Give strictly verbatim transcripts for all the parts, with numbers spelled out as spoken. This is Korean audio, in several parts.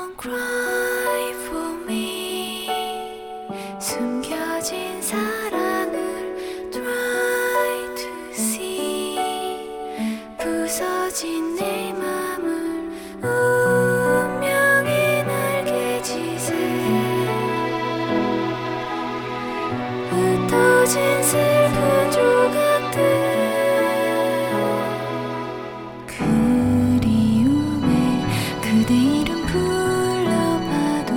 Don't cry for me. 숨겨진 사랑을 try to see. 부서진 내 맘을 운명이 날개짓에 흩어진 슬픈 조각들. 그리움에 그대 이름 불러봐도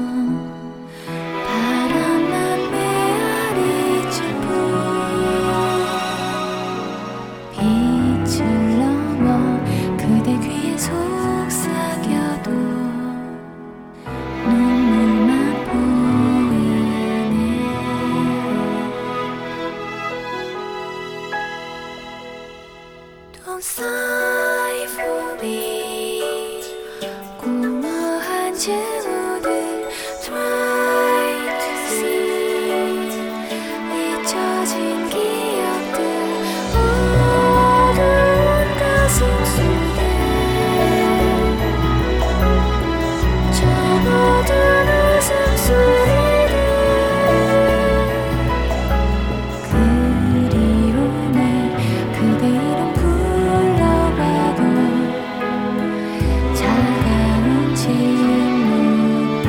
바람만 메아리칠 뿐. 빛을 넘어 그대 귀에 속삭여도 눈물만 보이네. Don't sigh for me. 공허한 징후들 try to see. 잊혀진 기억들 어두운 가슴 속에 접어둔 웃음소리를. 그리움에 그대 이름 불러봐도 차가운 침묵뿐.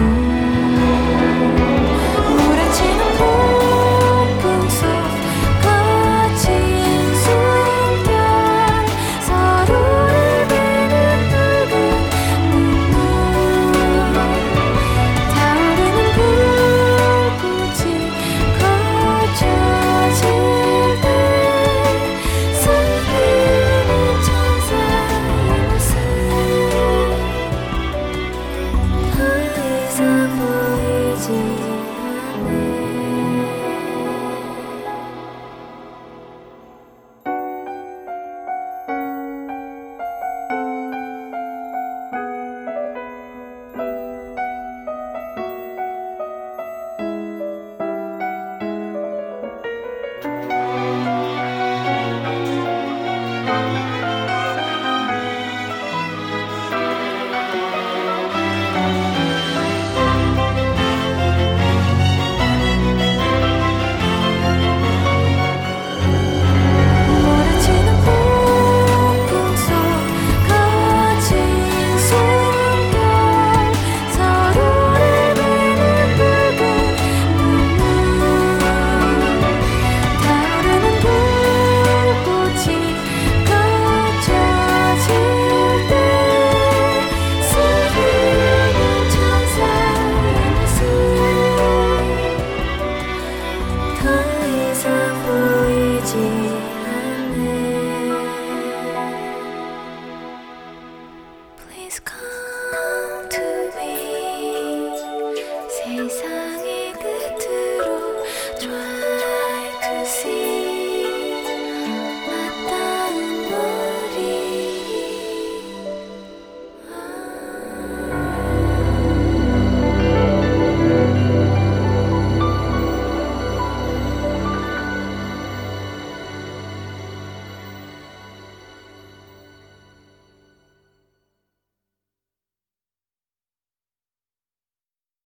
우라치는 폭풍 속 거친 숨결. 서로를 베는 붉은 눈물. 타오르는 불꽃이 거쳐질 때 슬프는 천사의 모습. 더 이상 보이지 않네. 몰아치는 폭풍 속 거친 숨결. 서로를 베는 붉은 눈물. 타오르는 불꽃이 거쳐질 때 슬프는 천사의 모습. 더 이상 보이지 않네. Please come.